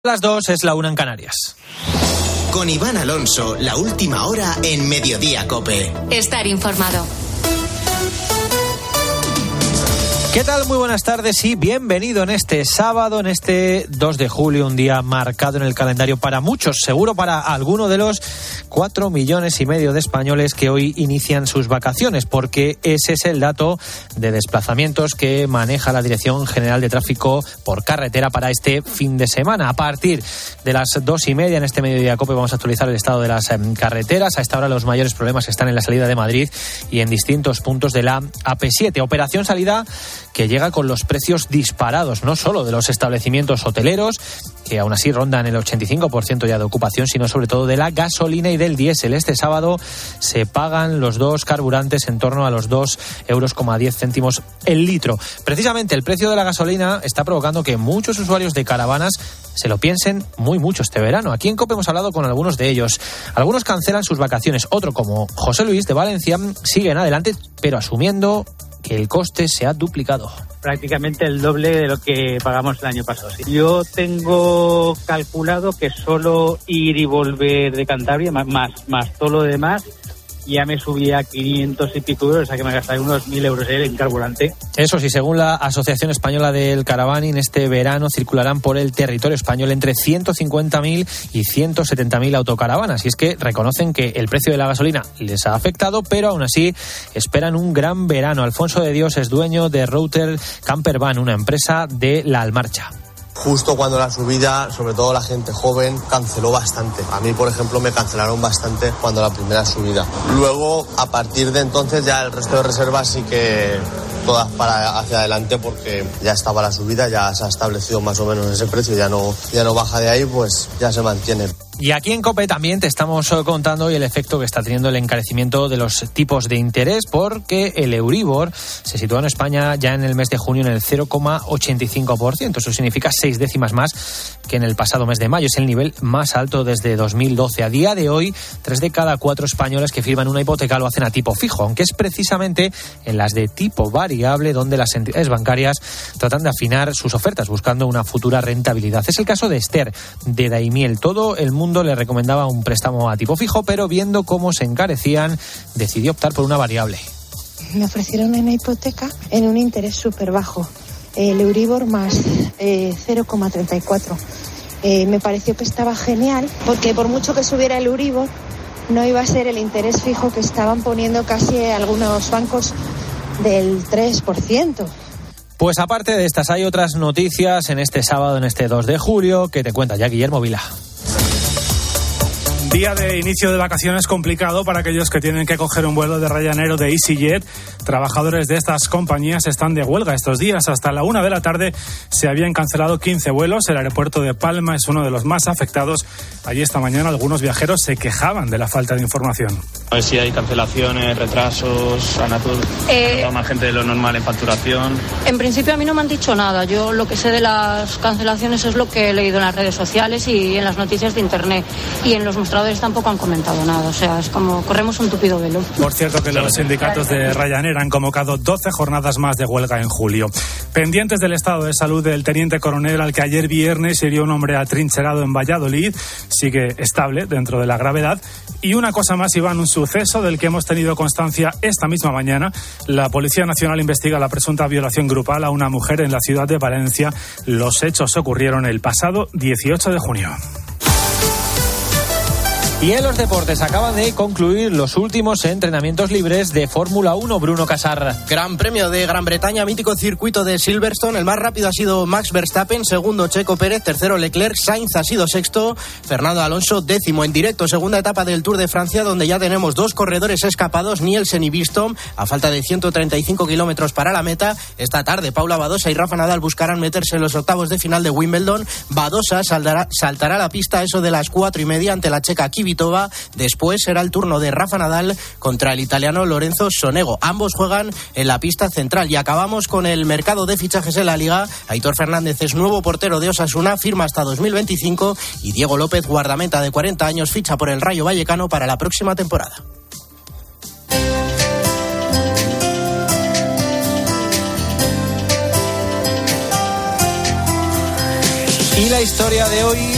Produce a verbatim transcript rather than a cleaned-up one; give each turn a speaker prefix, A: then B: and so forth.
A: Las dos es la una en Canarias.
B: Con Iván Alonso, la última hora en Mediodía COPE.
C: Estar informado.
A: ¿Qué tal? Muy buenas tardes y bienvenido en este sábado, en este dos de julio, un día marcado en el calendario para muchos, seguro para alguno de los cuatro millones y medio de españoles que hoy inician sus vacaciones, porque ese es el dato de desplazamientos que maneja la Dirección General de Tráfico por Carretera para este fin de semana. A partir de las dos y media en este Mediodía COPE vamos a actualizar el estado de las eh, carreteras. A esta hora los mayores problemas están en la salida de Madrid y en distintos puntos de la A P siete. Operación salida que llega con los precios disparados, no solo de los establecimientos hoteleros, que aún así rondan el ochenta y cinco por ciento ya de ocupación, sino sobre todo de la gasolina y del diésel. Este sábado se pagan los dos carburantes en torno a los dos euros con diez céntimos el litro. Precisamente el precio de la gasolina está provocando que muchos usuarios de caravanas se lo piensen muy mucho este verano. Aquí en COPE hemos hablado con algunos de ellos. Algunos cancelan sus vacaciones, otro como José Luis de Valencia siguen adelante, pero asumiendo que el coste se ha duplicado.
D: Prácticamente el doble de lo que pagamos el año pasado. Sí. Yo tengo calculado que solo ir y volver de Cantabria, más, más, más todo lo demás, ya me subía a quinientos y pico euros, o sea que me gastaré unos mil euros en carburante. Eso sí, según la Asociación Española del Caravaning, este verano circularán por el territorio español entre ciento cincuenta mil y ciento setenta mil autocaravanas. Y es que reconocen que el precio de la gasolina les ha afectado, pero aún así esperan un gran verano. Alfonso de Dios es dueño de Router Camper Van, una empresa de La Almarcha.
E: Justo cuando la subida, sobre todo la gente joven, canceló bastante. A mí, por ejemplo, me cancelaron bastante cuando la primera subida. Luego, a partir de entonces, ya el resto de reservas sí que todas para hacia adelante, porque ya estaba la subida, ya se ha establecido más o menos ese precio, ya no, ya no baja de ahí, pues ya se mantiene.
A: Y aquí en COPE también te estamos contando hoy el efecto que está teniendo el encarecimiento de los tipos de interés, porque el Euribor se sitúa en España ya en el mes de junio en el cero coma ochenta y cinco por ciento. Eso significa seis décimas más que en el pasado mes de mayo. Es el nivel más alto desde dos mil doce. A día de hoy, tres de cada cuatro españoles que firman una hipoteca lo hacen a tipo fijo, aunque es precisamente en las de tipo variable donde las entidades bancarias tratan de afinar sus ofertas buscando una futura rentabilidad. Es el caso de Esther, de Daimiel. Todo el mundo le recomendaba un préstamo a tipo fijo, pero viendo cómo se encarecían, decidió optar por una variable.
F: Me ofrecieron una hipoteca en un interés súper bajo, el Euribor más eh, cero coma treinta y cuatro. Eh, me pareció que estaba genial, porque por mucho que subiera el Euribor, no iba a ser el interés fijo que estaban poniendo casi algunos bancos del tres por ciento.
A: Pues aparte de estas, hay otras noticias en este sábado, en este dos de julio, que te cuenta ya Guillermo Vila.
G: Día de inicio de vacaciones complicado para aquellos que tienen que coger un vuelo de Ryanair o de EasyJet. Trabajadores de estas compañías están de huelga estos días. Hasta la una de la tarde se habían cancelado quince vuelos. El aeropuerto de Palma es uno de los más afectados. Allí esta mañana algunos viajeros se quejaban de la falta de información.
H: A ver si hay cancelaciones, retrasos, Anatur, eh, más gente de lo normal en facturación.
I: En principio a mí no me han dicho nada. Yo lo que sé de las cancelaciones es lo que he leído en las redes sociales y en las noticias de internet. Y en los mostradores tampoco han comentado nada. O sea, es como corremos un tupido velo.
G: Por cierto que los sindicatos de Ryanair han convocado doce jornadas más de huelga en julio. Pendientes del estado de salud del teniente coronel al que ayer viernes hirió un hombre atrincherado en Valladolid, sigue estable dentro de la gravedad. Y una cosa más, Iván, un suceso del que hemos tenido constancia esta misma mañana. La Policía Nacional investiga la presunta violación grupal a una mujer en la ciudad de Valencia. Los hechos ocurrieron el pasado dieciocho de junio.
A: Y en los deportes acaban de concluir los últimos entrenamientos libres de Fórmula uno. Bruno Casar.
J: Gran Premio de Gran Bretaña, mítico circuito de Silverstone. El más rápido ha sido Max Verstappen, segundo Checo Pérez, tercero Leclerc, Sainz ha sido sexto, Fernando Alonso décimo. En directo, segunda etapa del Tour de Francia, donde ya tenemos dos corredores escapados, Nielsen y Bistom, a falta de ciento treinta y cinco kilómetros para la meta. Esta tarde, Paula Badosa y Rafa Nadal buscarán meterse en los octavos de final de Wimbledon. Badosa saltará, saltará la pista a eso de las cuatro y media ante la checa Kvitova. Después será el turno de Rafa Nadal contra el italiano Lorenzo Sonego. Ambos juegan en la pista central. Y acabamos con el mercado de fichajes en la Liga. Aitor Fernández es nuevo portero de Osasuna, firma hasta dos mil veinticinco. Y Diego López, guardameta de cuarenta años, ficha por el Rayo Vallecano para la próxima temporada.
A: Y la historia de hoy